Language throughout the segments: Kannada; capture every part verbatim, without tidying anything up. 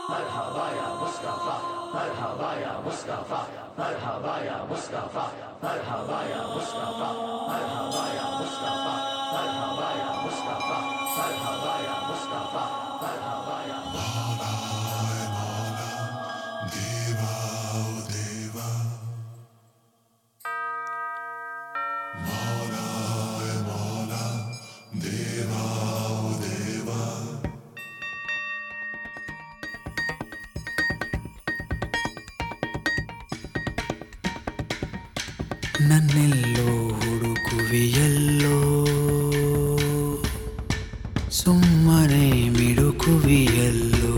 مرحبا يا مصطفى مرحبا يا مصطفى مرحبا يا مصطفى مرحبا يا مصطفى مرحبا يا مصطفى مرحبا يا مصطفى مرحبا يا مصطفى مرحبا يا مولا مولا دیوا و دیوا مولا مولا دیوا و دیوا ನನ್ನೆಲ್ಲೋ ಹುಡುಕುವಿಯಲ್ಲೋ ಸುಮ್ಮನೆ ಮಿಡುಕುವಿಯಲ್ಲೋ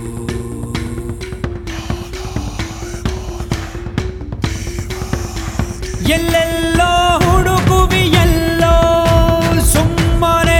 ಎಲ್ಲೆಲ್ಲೋ ಹುಡುಕುವಿಯಲ್ಲೋ ಸುಮ್ಮನೆ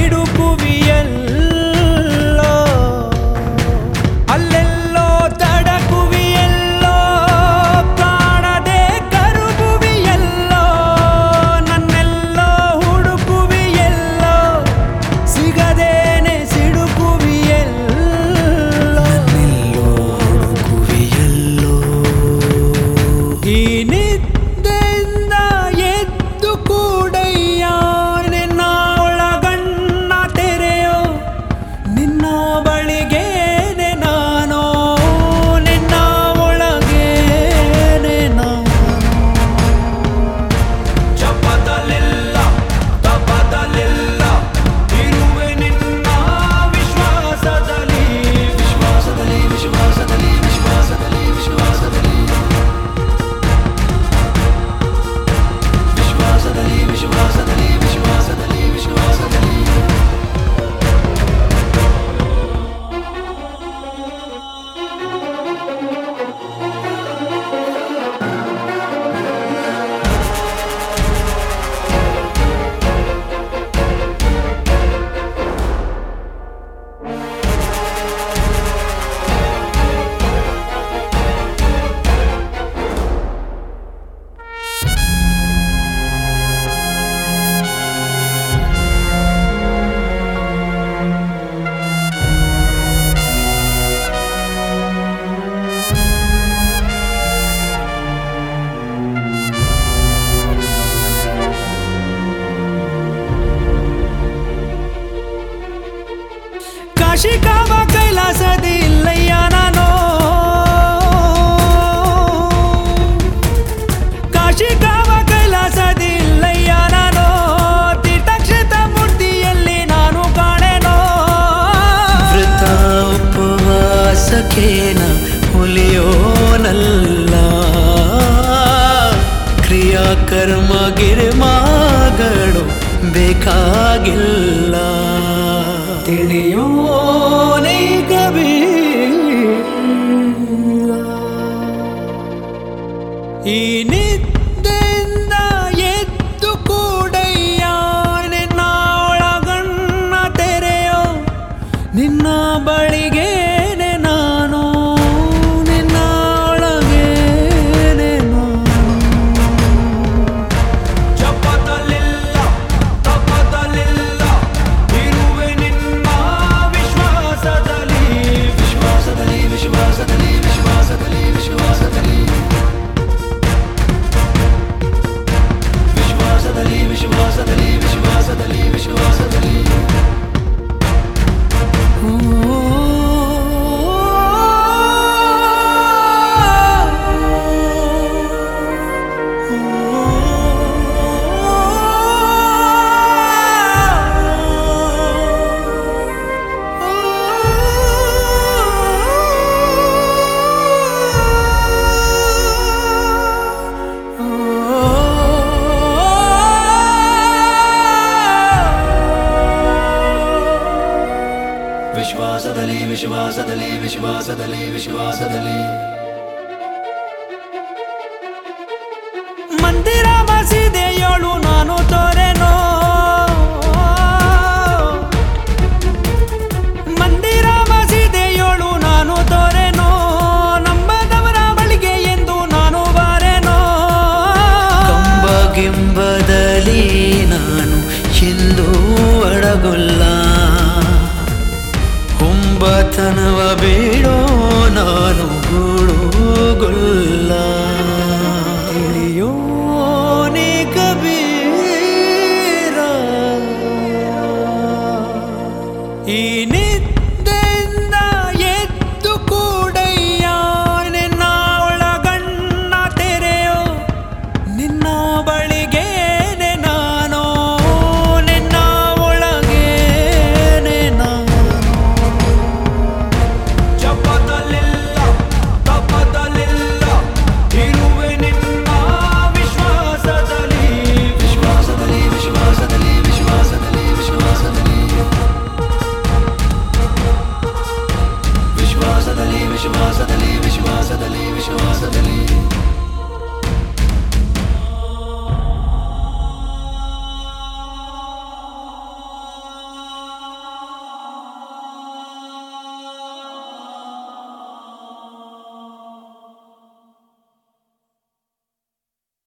ಮಿಡುಕುವಿಯಲ್ಲೋ ಅಲ್ಲೆಲ್ಲೋ ತಡಕುವಿಯಲ್ಲೋ ಕಾಣದೆ ಕರುಗುವಿಯಲ್ಲೋ ನನ್ನೆಲ್ಲೋ ಹುಡುಕುವಿಯಲ್ಲೋ ಸಿಗದೇನೆ ಸಿಡುಕುವಿಯಲ್ಲೋ ನನ್ನೆಲ್ಲೋ ಹುಡುಕುವಿಯಲ್ಲೋ ಈ ನಿದ್ದೆಯಿಂದ ಎದ್ದು ಕೂಡಯ್ಯ ನಿನ್ನ ಒಳಗಣ್ಣ ತೆರೆಯೋ ನಿನ್ನ ಬಳಿಗೇನೆ ನಾನು ನಿನ್ನ ಒಳಗೇನೆ ನಾನು ಜಪದಲ್ಲಿಲ್ಲ ತಪದಲ್ಲಿಲ್ಲ ಇರುವೆ ನಿನ್ನ ವಿಶ್ವಾಸದಲ್ಲಿ ವಿಶ್ವಾಸದಲ್ಲಿ ವಿಶ್ವಾಸದಲ್ಲಿ ವಿಶ್ವಾಸದಲ್ಲಿ ವಿಶ್ವಾಸದಲ್ಲಿ ವಿಶ್ವಾಸದಲ್ಲಿ ವಿಶ್ವಾಸದಲ್ಲಿ ವಿಶ್ವಾಸದಲ್ಲಿ ವಿಶ್ವಾಸದಲ್ಲಿ ಕಾಶಿ ಕಾಮ ಕೈಲಾಸದಿ ಇಲ್ಲಯ್ಯ ನಾನು ಕಾಶಿ ಕಾಮ ಕೈಲಾಸದಿ ಇಲ್ಲಯ್ಯ ನಾನು ತೀರ್ಥಕ್ಷೇತ್ರ ಮೂರ್ತಿಯಲ್ಲಿ ನಾನು ಕಾಣೆನೋ ವೃತ ಉಪವಾಸಕೇನ ಹುಲಿಯೋನಲ್ಲ ಕ್ರಿಯಾಕರ್ಮ ಗಿರ್ಮಾಗಳು ಬೇಕಾಗಿಲ್ಲ ತಿಳಿಯೋ ಈ ನಿದ್ದೆಯಿಂದ ಎದ್ದು ಕೂಡಯ್ಯ ನಿನ್ನ ಒಳಗಣ್ಣ ತೆರೆಯೋ ನಿನ್ನ ಬಳಿಗೇನೆ ನಾನು ನಿನ್ನ ಒಳಗೇನೆ ನಾನು ಜಪದಲ್ಲಿಲ್ಲ ತಪದಲ್ಲಿಲ್ಲ ಇರುವೆ ನಿನ್ನ ವಿಶ್ವಾಸದಲ್ಲಿ ವಿಶ್ವಾಸದಲ್ಲಿ ವಿಶ್ವಾಸದಲ್ಲಿ ವಿಶ್ವಾಸದಲ್ಲಿ ವಿಶ್ವಾಸದಲ್ಲಿ ವಿಶ್ವಾಸದಲ್ಲಿ ವಿಶ್ವಾಸದಲ್ಲಿ ವಿಶ್ವಾಸದಲ್ಲಿ ವಿಶ್ವಾಸದಲ್ಲಿ ವಿಶ್ವಾಸದಲ್ಲಿ ವಿಶ್ವಾಸದಲ್ಲಿ ವಿಶ್ವಾಸದಲ್ಲಿ ವಿಶ್ವಾಸದಲ್ಲಿ ಮಂದಿರ ಮಸೀದೆಯೋಳು ನಾನು ತೋರೆನೋ ಮಂದಿರ ಮಸೀದೆಯೋಳು ನಾನು ತೋರೆನೋ ನಂಬದವರ ಬಳಿಗೆ ಎಂದು ನಾನು ಬಾರೆನೋ ಕಂಬ ಗಿಂಬದಲ್ಲಿ ನಾನು ಎಂದು ಅಡಗೊಲ್ಲ ಹುಂಬತನವ ಬೇಡೋ ನಾನು